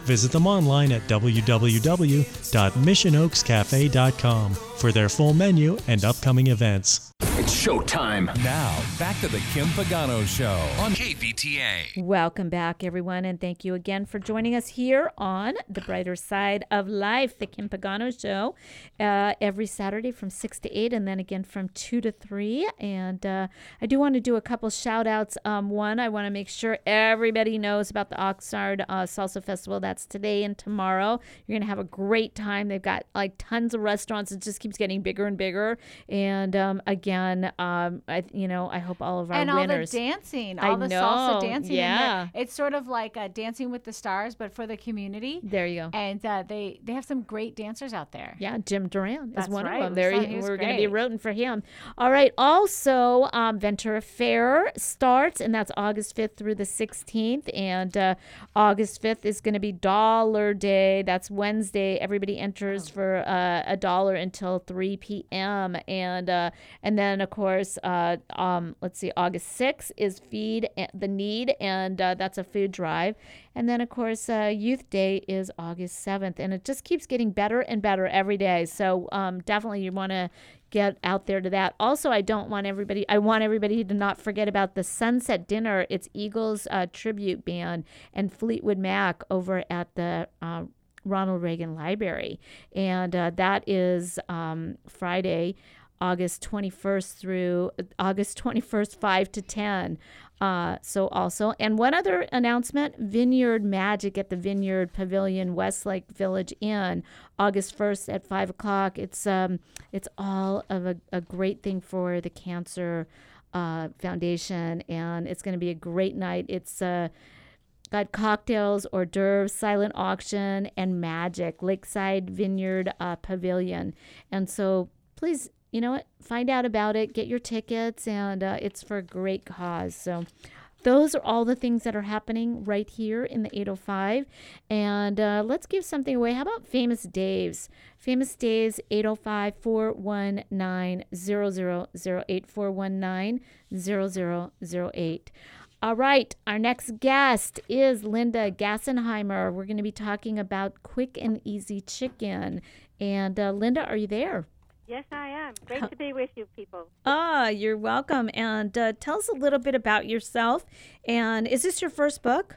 Visit them online at w w w dot mission oaks cafe dot com for their full menu and upcoming events. It's showtime. Now, back to the Kim Pagano Show on K V T A. Welcome back, everyone, and thank you again for joining us here on The Brighter Side of Life, the Kim Pagano Show, uh, every Saturday from six to eight, and then again from two to three. And uh, I do want to do a couple shout-outs. Um, one, I want to make sure everybody knows about the Oxnard uh, Salsa Festival. That's today and tomorrow. You're going to have a great time. They've got, like, tons of restaurants. It just keeps getting bigger and bigger. And, um, again, Um, I, you know, I hope all of our and winners. all the dancing, I all the know, salsa dancing. yeah. In there. It's sort of like uh, Dancing with the Stars, but for the community. There you go. And uh, they they have some great dancers out there. Yeah, Jim Duran is That's one right. of them. We There, saw he- he was we're going to be great. rooting for him. All right. Also, um, Ventura Fair starts, and that's August fifth through the sixteenth. And uh, August fifth is going to be Dollar Day. That's Wednesday. Everybody enters for uh, a dollar until three p.m. And uh, and then of course. Uh, Uh, um, let's see, August sixth is Feed the Need, and uh, that's a food drive. And then, of course, uh, Youth Day is August seventh, and it just keeps getting better and better every day. So um, definitely you want to get out there to that. Also, I don't want everybody, I want everybody to not forget about the Sunset Dinner. It's Eagles uh, Tribute Band and Fleetwood Mac over at the uh, Ronald Reagan Library. And uh, that is um, Friday, August twenty-first through August twenty-first, five to ten. Uh, so also, and one other announcement, Vineyard Magic at the Vineyard Pavilion, Westlake Village Inn, August first at five o'clock. It's um, it's all of a, a great thing for the Cancer uh, Foundation, and it's going to be a great night. It's uh, got cocktails, hors d'oeuvres, silent auction, and magic, Lakeside Vineyard uh, Pavilion. And so please, you know what? Find out about it. Get your tickets, and uh, it's for a great cause. So those are all the things that are happening right here in the eight oh five. And uh, let's give something away. How about Famous Dave's? Famous Dave's, eight oh five, four one nine, zero zero zero eight, four one nine, zero zero zero eight. All right, our next guest is Linda Gassenheimer. We're going to be talking about quick and easy chicken. And uh, Linda, are you there? Yes, I am. Great to be with you, people. Ah, you're welcome. And uh, tell us a little bit about yourself. And is this your first book?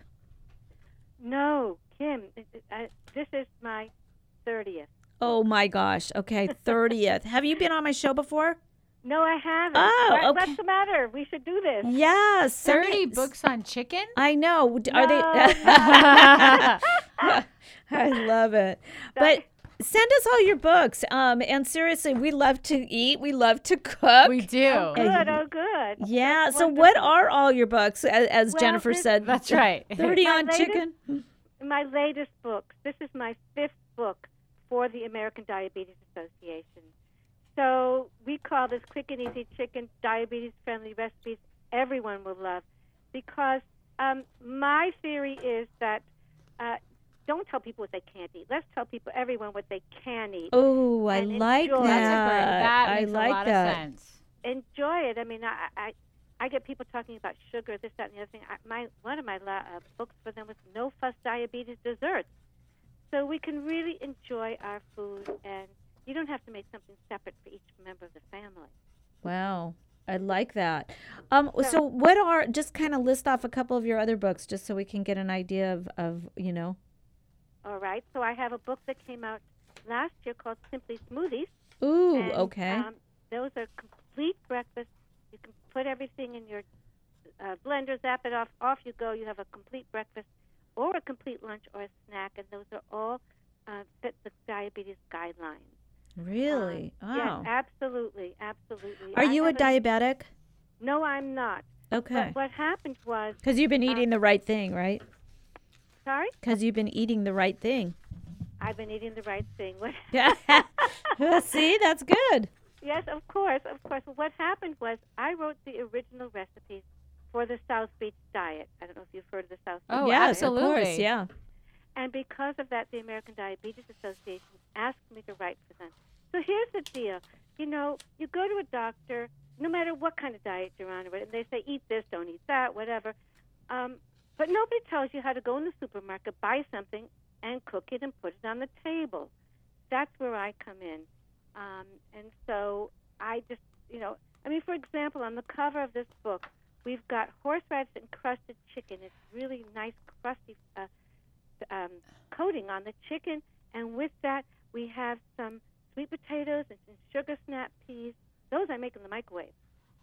No, Kim, it- it- I- this is my thirtieth. Oh, my gosh. Okay, thirtieth. Have you been on my show before? No, I haven't. Oh, What- okay. What's the matter? We should do this. Yes. send thirty me- books on chicken? I know. D- Are No, they? I love it. But send us all your books. Um, and seriously, we love to eat. We love to cook. We do. Oh, good. Oh, good. Yeah. That's So, what wonderful. are all your books? As, as Well, Jennifer this- said, That's right. thirty My on latest- chicken. My latest book. This is my fifth book for the American Diabetes Association. So we call this Quick and Easy Chicken Diabetes-Friendly Recipes everyone will love, because um, my theory is that uh, don't tell people what they can't eat. Let's tell people, everyone, what they can eat. Oh, I And like enjoy. that. That's a great. That I makes like a lot that. of sense. Enjoy it. I mean, I, I I get people talking about sugar, this, that, and the other thing. I, my one of my la- uh, books for them was No Fuss Diabetes Desserts. So we can really enjoy our food, and you don't have to make something separate for each member of the family. Wow. I like that. Um, so what are, just kind of list off a couple of your other books just so we can get an idea of, of, you know. All right. So I have a book that came out last year called Simply Smoothies. Ooh, And, okay. Um, those are complete breakfast. You can put everything in your uh, blender, zap it off, off you go. You have a complete breakfast or a complete lunch or a snack, and those are all uh, fit the diabetes guidelines. Really? Um, Wow. Yes, absolutely, absolutely. Are I you a have diabetic? No, I'm not. Okay. But what happened was... Because you've been eating uh, the right thing, right? Sorry? Because you've been eating the right thing. I've been eating the right thing. What? See, that's good. Yes, of course, of course. What happened was I wrote the original recipes for the South Beach diet. I don't know if you've heard of the South Beach Oh, diet. yes, absolutely. of course, yeah. And because of that, the American Diabetes Association asked me to write for them. So here's the deal. You know, you go to a doctor, no matter what kind of diet you're on, and they say, eat this, don't eat that, whatever. Um, but nobody tells you how to go in the supermarket, buy something, and cook it and put it on the table. That's where I come in. Um, and so I just, you know, I mean, for example, on the cover of this book, we've got horseradish encrusted chicken. It's really nice, crusty uh, um, coating on the chicken. And with that, we have some sweet potatoes and some sugar snap peas. Those I make in the microwave.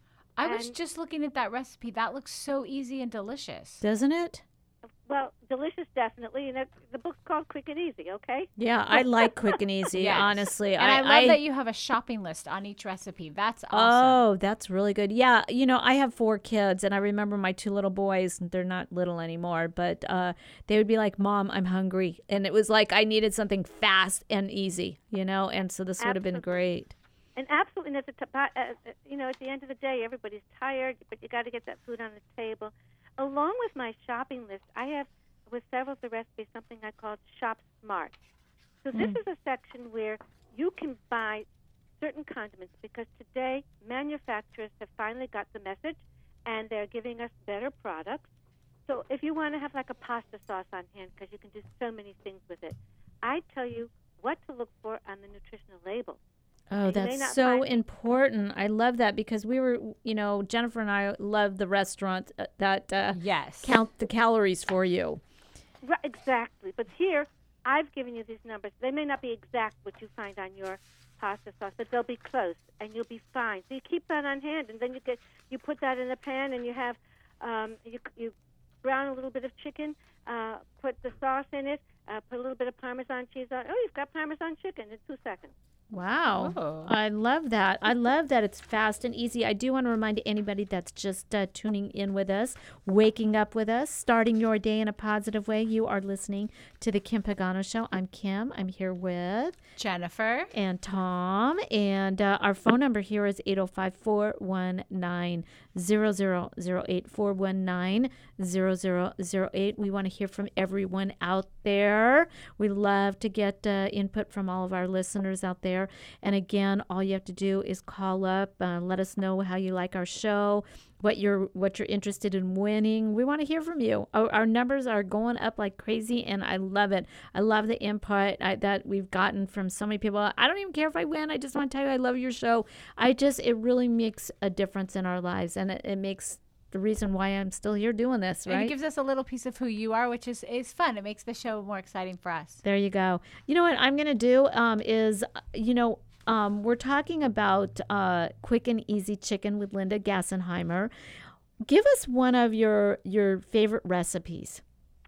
I And- was just looking at that recipe. That looks so easy and delicious. Doesn't it? Well, delicious, definitely. And it, the book's called Quick and Easy, okay? Yeah, I like quick and easy, Yes. honestly. And I, love that you have a shopping list on each recipe. That's awesome. Oh, that's really good. Yeah, you know, I have four kids, and I remember my two little boys. They're not little anymore, but uh, they would be like, "Mom, I'm hungry," and it was like I needed something fast and easy, you know. And so this would have been Absolutely. great. And absolutely, and at the, top, uh, uh, you know, at the end of the day, everybody's tired, but you got to get that food on the table. Along with my shopping list, I have, with several of the recipes, something I call Shop Smart. So this is a section where you can buy certain condiments because today manufacturers have finally got the message and they're giving us better products. So if you want to have like a pasta sauce on hand, because you can do so many things with it, I tell you what to look for on the nutritional label. Oh, You may that's not so find- important. I love that because we were, you know, Jennifer and I love the restaurant uh, that uh, Yes. count the calories for you. Right, exactly. But here, I've given you these numbers. They may not be exact what you find on your pasta sauce, but they'll be close, and you'll be fine. So you keep that on hand, and then you get you put that in a pan, and you have um, you you brown a little bit of chicken, uh, put the sauce in it, uh, put a little bit of Parmesan cheese on. Oh, you've got Parmesan chicken in two seconds. Wow. Oh. I love that. I love that it's fast and easy. I do want to remind anybody that's just uh, tuning in with us, waking up with us, starting your day in a positive way. You are listening to The Kim Pagano Show. I'm Kim. I'm here with Jennifer. and Tom. And uh, our phone number here is eight oh five, four one nine, zero zero zero eight, four one nine, zero zero zero eight. We want to hear from everyone out there. We love to get uh, input from all of our listeners out there. And again, all you have to do is call up, uh, let us know how you like our show, what you're what you're interested in winning. We want to hear from you. Our, our numbers are going up like crazy, and I love it. I love the input I, that we've gotten from so many people. I don't even care if I win. I just want to tell you I love your show. I just it really makes a difference in our lives, and it, it makes the reason why I'm still here doing this, right? And it gives us a little piece of who you are, which is, is fun. It makes the show more exciting for us. There you go. You know what I'm going to do um, is, uh, you know, um, we're talking about uh, quick and easy chicken with Linda Gassenheimer. Give us one of your your favorite recipes.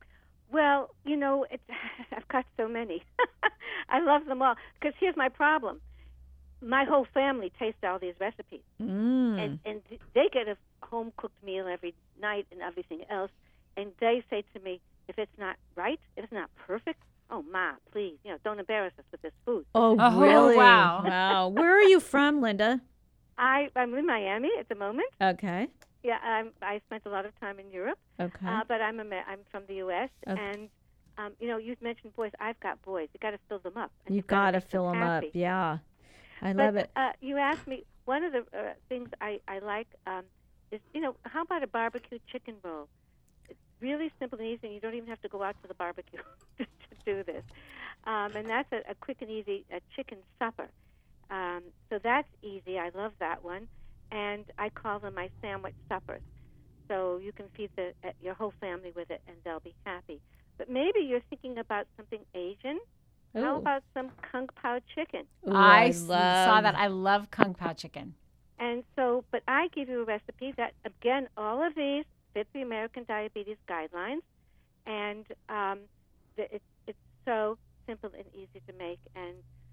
Well, you know, it's, I've got so many. I love them all. Because here's my problem. My whole family tastes all these recipes. Mm. And, and they get a home-cooked meal every night and everything else. And they say to me, if it's not right, if it's not perfect, oh, Ma, please, you know, don't embarrass us with this food. Oh, Oh, really? wow. Wow. Where are you from, Linda? I, I'm in Miami at the moment. Okay. Yeah, I'm, I spent a lot of time in Europe. Okay. Uh, but I'm, a, I'm from the U S Okay. And, um, you know, you mentioned boys. I've got boys. you got to fill them up. And you you've gotta got to make fill them up. happy. Yeah. I But, love it. Uh, you asked me, one of the uh, things I, I like um, is, you know, how about a barbecue chicken roll? It's really simple and easy, and you don't even have to go out to the barbecue to do this. Um, and that's a, a quick and easy a chicken supper. Um, so that's easy. I love that one. And I call them my sandwich suppers. So you can feed the, uh, your whole family with it, and they'll be happy. But maybe you're thinking about something Asian. How Ooh. about some kung pao chicken? Ooh, I, I s- saw love- that. I love Kung Pao chicken. And so, but I give you a recipe that, again, all of these fit the American Diabetes Guidelines, and um, the, it, it's so simple and easy to make. And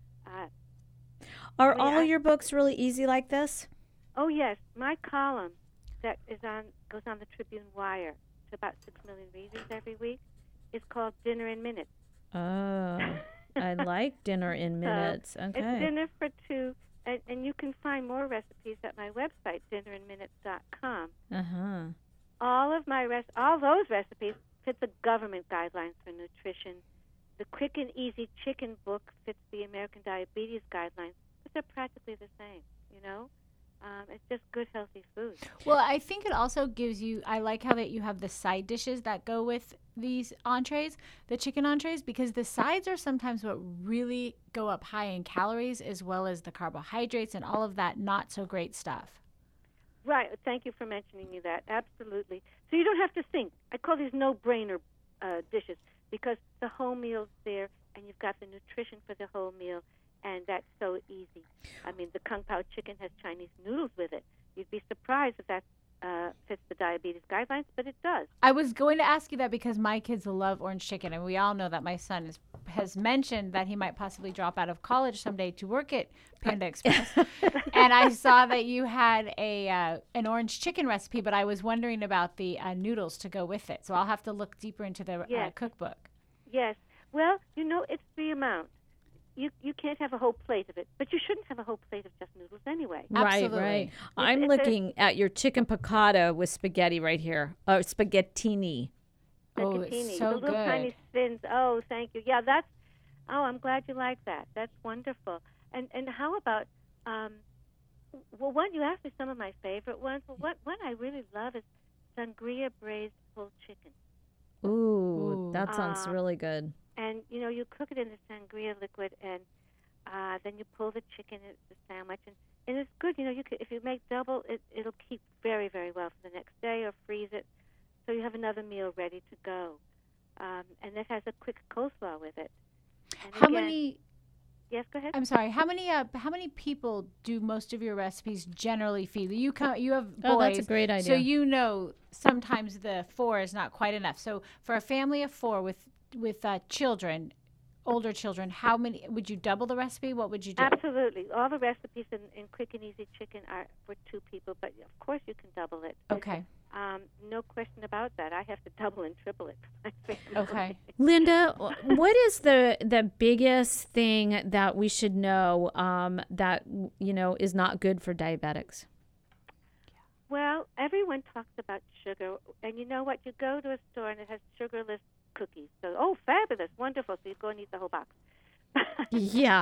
uh, Are I mean, all I- your books really easy like this? oh yes, my column that is on goes on the Tribune Wire to about six million readers every week is called Dinner in Minutes. Oh, I like dinner in minutes. Okay. It's dinner for two, and, and you can find more recipes at my website, dinner in minutes dot com. Uh-huh. All of my res- all those recipes fit the government guidelines for nutrition. The Quick and Easy Chicken book fits the American Diabetes Guidelines, but they're practically the same, you know? Um, it's just good, healthy food. Well, I think it also gives you, I like how that you have the side dishes that go with these entrees, the chicken entrees, because the sides are sometimes what really go up high in calories, as well as the carbohydrates and all of that not so great stuff. Right. Thank you for mentioning me that. Absolutely. So you don't have to think. I call these no-brainer uh, dishes because the whole meal's there, and you've got the nutrition for the whole meal. And that's so easy. I mean, the Kung Pao chicken has Chinese noodles with it. You'd be surprised if that uh, fits the diabetes guidelines, but it does. I was going to ask you that because my kids love orange chicken, and we all know that my son is, has mentioned that he might possibly drop out of college someday to work at Panda Express. And I saw that you had a uh, an orange chicken recipe, but I was wondering about the uh, noodles to go with it. So I'll have to look deeper into the yes. uh, cookbook. Yes. Well, you know, it's the amount. You you can't have a whole plate of it, but you shouldn't have a whole plate of just noodles anyway. Right, Absolutely. right. It's- I'm it's a- looking at your chicken piccata with spaghetti right here. Oh, spaghettini. Oh, Bucatini, it's so the little good. tiny fins. Oh, thank you. Yeah, that's. Oh, I'm glad you like that. That's wonderful. And and how about? Um, well, one you asked me some of my favorite ones. Well, what one I really love is sangria braised whole chicken. Ooh, Ooh. that sounds Um, really good. And you know, you cook it in the sangria liquid, and uh, then you pull the chicken, in the sandwich, and, and it's good. You know, you could, if you make double, it it'll keep very very well for the next day, or freeze it, so you have another meal ready to go. Um, and it has a quick coleslaw with it. And How again- many? Yes, go ahead. I'm sorry. How many? Uh, how many people do most of your recipes generally feed? You come. You have boys. Oh, that's a great So idea. you know sometimes the four is not quite enough. So for a family of four with with uh, children, older children, how many would you double the recipe? What would you do? Absolutely. All the recipes in, in Quick and Easy Chicken are for two people, but of course you can double it. Okay. Um, no question about that. I have to double and triple it for my family. Okay. Linda, what is the the biggest thing that we should know um, that you know is not good for diabetics? Well, everyone talks about sugar, and you know what? You go to a store and it has sugarless cookies. So, oh, fabulous, wonderful. So you go and eat the whole box. Yeah.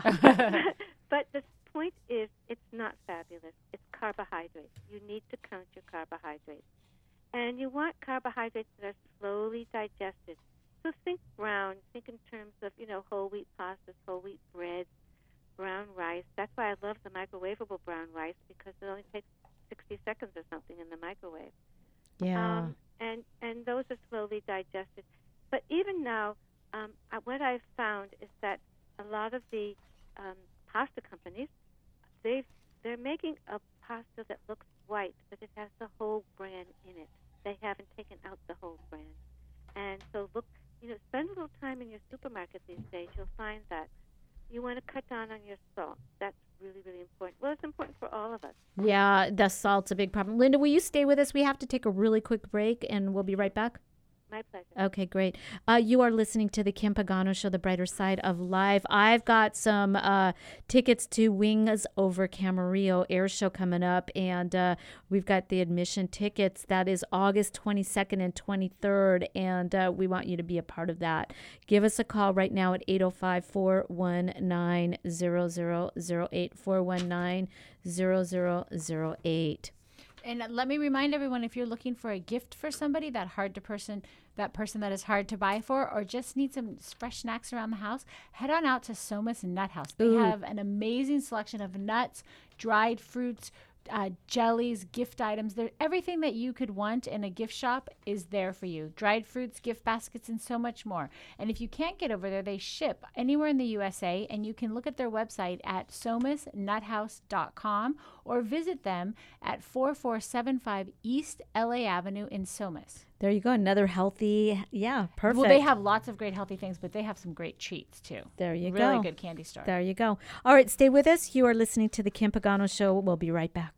But the point is, it's not fabulous. It's carbohydrates. You need to count your carbohydrates. And you want carbohydrates that are slowly digested. So think brown. Think in terms of, you know, whole wheat pastas, whole wheat breads, brown rice. That's why I love the microwavable brown rice, because it only takes sixty seconds or something in the microwave. Yeah. Um, and, and those are slowly digested. But even now, um, uh, what I've found is that a lot of the um, pasta companies, they've, they're making a pasta that looks white, but it has the whole bran in it. They haven't taken out the whole bran. And so look, you know, spend a little time in your supermarket these days. You'll find that you want to cut down on your salt. That's really, really important. Well, it's important for all of us. Yeah, the salt's a big problem. Linda, will you stay with us? We have to take a really quick break, and we'll be right back. My pleasure. Okay, great. Uh, you are listening to the Kim Pagano Show, The Brighter Side of Life. I've got some uh, tickets to Wings Over Camarillo air show coming up, and uh, we've got the admission tickets. That is August twenty-second and twenty-third, and uh, we want you to be a part of that. Give us a call right now at eight oh five, four one nine, zero zero zero eight, four one nine, zero zero zero eight. And let me remind everyone, if you're looking for a gift for somebody, that hard to person, that person that is hard to buy for, or just need some fresh snacks around the house, head on out to Soma's Nut House. They Ooh. have an amazing selection of nuts, dried fruits, uh, jellies, gift items. There, everything that you could want in a gift shop is there for you. Dried fruits, gift baskets, and so much more. And if you can't get over there, they ship anywhere in the U S A, and you can look at their website at somas nut house dot com or visit them at four four seven five East L A Avenue in Somas. There you go. Another healthy, yeah, perfect. Well, they have lots of great healthy things, but they have some great treats too. There you really go. Really good candy store. There you go. All right, stay with us. You are listening to the Kim Pagano Show. We'll be right back.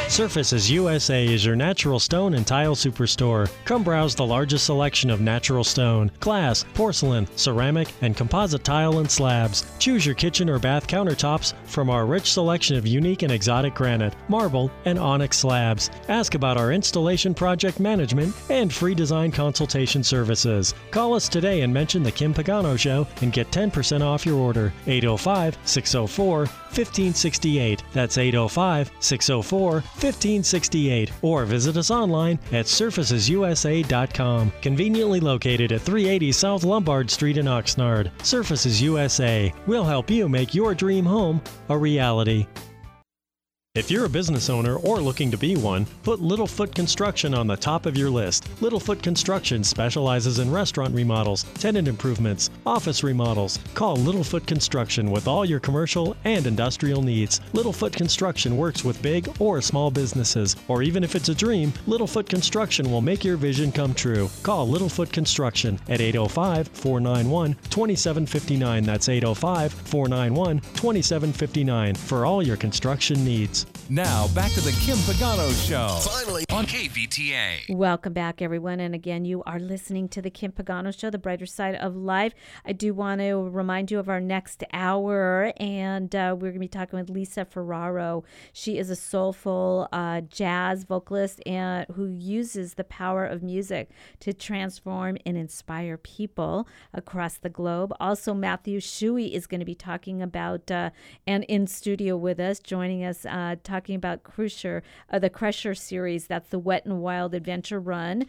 Surfaces U S A is your natural stone and tile superstore. Come browse the largest selection of natural stone, glass, porcelain, ceramic, and composite tile and slabs. Choose your kitchen or bath countertops from our rich selection of unique and exotic granite, marble, and onyx slabs. Ask about our installation project management and free design consultation services. Call us today and mention the Kim Pagano Show and get ten percent off your order. eight oh five, six oh four, one five six eight. That's eight oh five, six oh four, one five six eight. Or visit us online at surfaces u s a dot com. Conveniently located at three eighty South Lombard Street in Oxnard. Surfaces U S A. We'll help you make your dream home a reality. If you're a business owner or looking to be one, put Littlefoot Construction on the top of your list. Littlefoot Construction specializes in restaurant remodels, tenant improvements, office remodels. Call Littlefoot Construction with all your commercial and industrial needs. Littlefoot Construction works with big or small businesses, or even if it's a dream, Littlefoot Construction will make your vision come true. Call Littlefoot Construction at eight oh five, four nine one, two seven five nine. That's eight oh five, four nine one, two seven five nine for all your construction needs. Now, back to the Kim Pagano Show. Finally on K V T A. Welcome back, everyone. And again, you are listening to the Kim Pagano Show, the brighter side of life. I do want to remind you of our next hour, and uh, we're going to be talking with Lisa Ferraro. She is a soulful uh, jazz vocalist and who uses the power of music to transform and inspire people across the globe. Also, Matthew Shuey is going to be talking about uh, and in studio with us, joining us, uh, talking about Crusher, uh, the Crusher series. That's the Wet and Wild Adventure Run.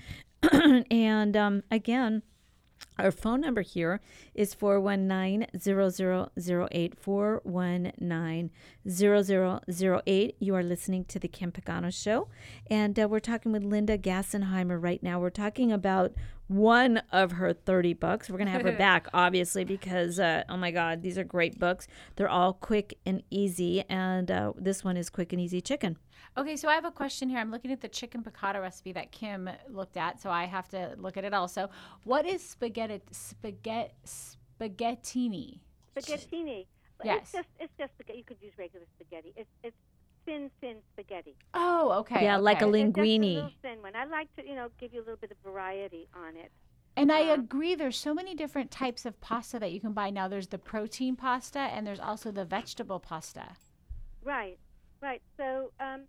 And um, again, our phone number here is four one nine, zero zero zero eight, four one nine, zero zero zero eight. You are listening to the Kim Pagano Show, and uh, we're talking with Linda Gassenheimer right now. We're talking about one of her thirty books. We're going to have her back, obviously, because, uh, oh my God, these are great books. They're all quick and easy, and uh, this one is Quick and Easy Chicken. Okay, so I have a question here. I'm looking at the chicken piccata recipe that Kim looked at, so I have to look at it also. What is spaghetti spaghetti spaghettini? Spaghettini. Yes. It's just it's just spaghetti. You could use regular spaghetti. It's it's thin, thin spaghetti. Oh, okay. Yeah, okay. like a It's linguine. just a little thin one. I like to, you know, give you a little bit of variety on it. And I Um, agree. There's so many different types of pasta that you can buy now. There's the protein pasta, and there's also the vegetable pasta. Right, right. So, um,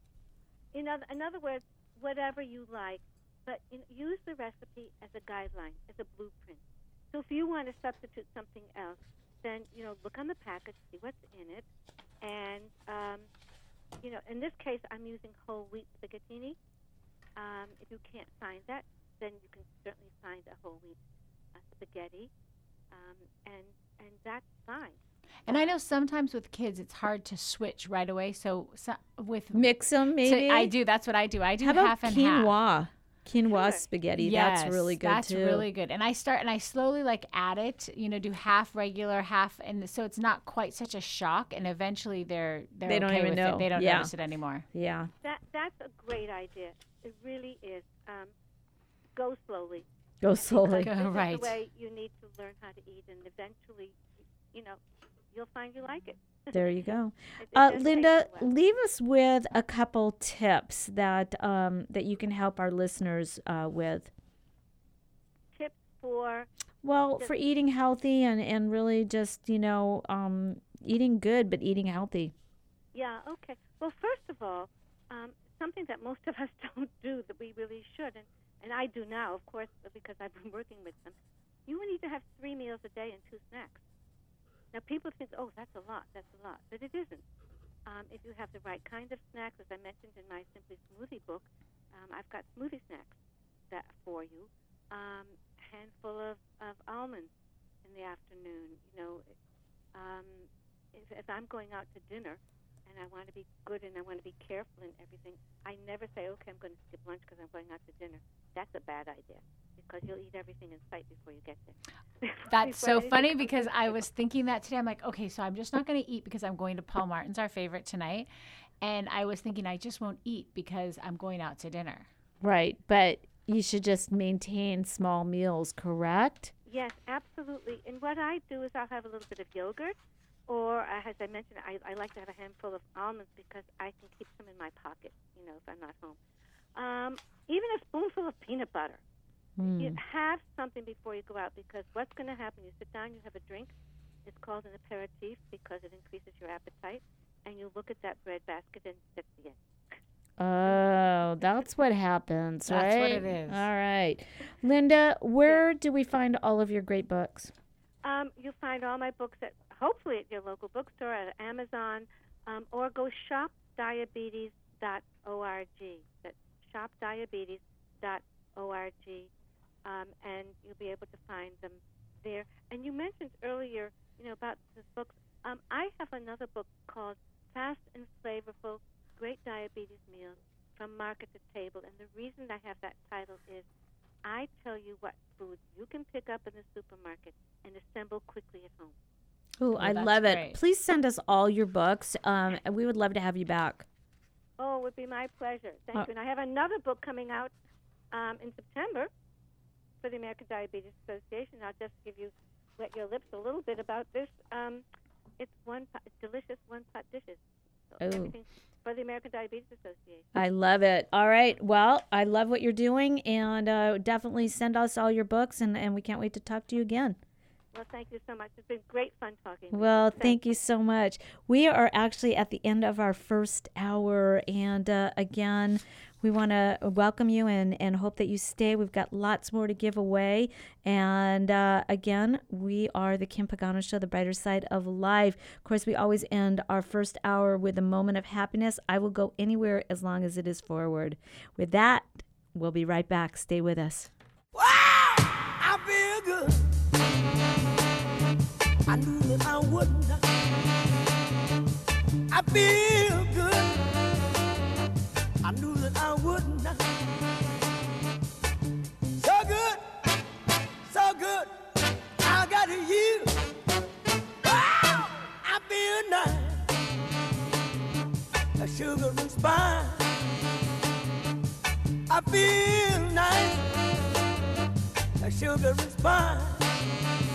in other, in other words, whatever you like, but you know, use the recipe as a guideline, as a blueprint. So if you want to substitute something else, then, you know, look on the package, see what's in it, and, um, you know, in this case, I'm using whole wheat spaghettini. Um, if you can't find that, then you can certainly find a whole wheat uh, spaghetti, um, and and that's fine. And I know sometimes with kids, it's hard to switch right away. So, so with Mix them, maybe? So I do. That's what I do. I do How about half and quinoa? half. Quinoa Sure. spaghetti. Yes, that's really good, that's too. really good. And I start and I slowly like add it, you know, do half regular, half, and so it's not quite such a shock. And eventually they're they're They don't okay even with know. it. They don't Yeah. notice it anymore. Yeah. That that's a great idea. It really is. Um, go slowly. Go slowly. Because Go this right. is the way you need to learn how to eat, and eventually, you know, you'll find you like it. There you go. It- it Uh, does take Linda, a while. leave us with a couple tips that um, that you can help our listeners uh, with. Tips for Well, Just- for eating healthy and, and really just, you know, um, eating good, but eating healthy. yeah, okay. Well, first of all, um, something that most of us don't do that we really should, and, and I do now, of course, because I've been working with them. You need to have three meals a day and two snacks. Now, people think, oh, that's a lot, that's a lot, but it isn't. Um, if you have the right kind of snacks, as I mentioned in my Simply Smoothie book, um, I've got smoothie snacks that for you. Um, handful of, of almonds in the afternoon. You know, um, if, if I'm going out to dinner and I want to be good and I want to be careful and everything, I never say, okay, I'm going to skip lunch because I'm going out to dinner. That's a bad idea because you'll eat everything in sight before you get there. That's Before so anything funny comes because to the I table. was thinking that today. I'm like, okay, so I'm just not going to eat because I'm going to Paul Martin's, our favorite, tonight. And I was thinking I just won't eat because I'm going out to dinner. Right. But you should just maintain small meals, correct? Yes, absolutely. And what I do is I'll have a little bit of yogurt Or, uh, as I mentioned, I, I like to have a handful of almonds because I can keep some in my pocket, you know, if I'm not home. Um, even a spoonful of peanut butter. Mm. You have something before you go out, because what's going to happen, you sit down, you have a drink. It's called an aperitif because it increases your appetite. And you look at that bread basket and that's the end. Oh, that's what happens, right? That's what it is. All right. Linda, where yeah. do we find all of your great books? Um, you'll find all my books at, hopefully at your local bookstore, at Amazon, um, or go shop diabetes dot org. That's shop diabetes dot org, um, and you'll be able to find them there. And you mentioned earlier, you know, about the books. Um, I have another book called Fast and Flavorful Great Diabetes Meals from Market to Table. And the reason I have that title is I tell you what foods you can pick up in the supermarket and assemble quickly at home. Ooh, Oh, I that's love it. great. Please send us all your books, um, and we would love to have you back. Oh, it would be my pleasure. Thank Uh, you. And I have another book coming out um, in September for the American Diabetes Association. I'll just give you, wet your lips a little bit about this. Um, it's one pot, it's delicious one-pot dishes. So Oh. everything for the American Diabetes Association. I love it. All right. Well, I love what you're doing, and uh, definitely send us all your books, and, and we can't wait to talk to you again. Well, thank you so much. It's been great fun talking with Well, you. thank you so much. We are actually at the end of our first hour, and uh, again, we want to welcome you and, and hope that you stay. We've got lots more to give away. And uh, again, we are the Kim Pagano Show, the brighter side of life. Of course, we always end our first hour with a moment of happiness. I will go anywhere as long as it is forward. With that, we'll be right back. Stay with us. Wow, I feel good. I knew that I wouldn't. I feel good. I knew that I wouldn't. So good, so good. I got you. Wow, I feel nice. A sugar and spice. I feel nice. A sugar and spice.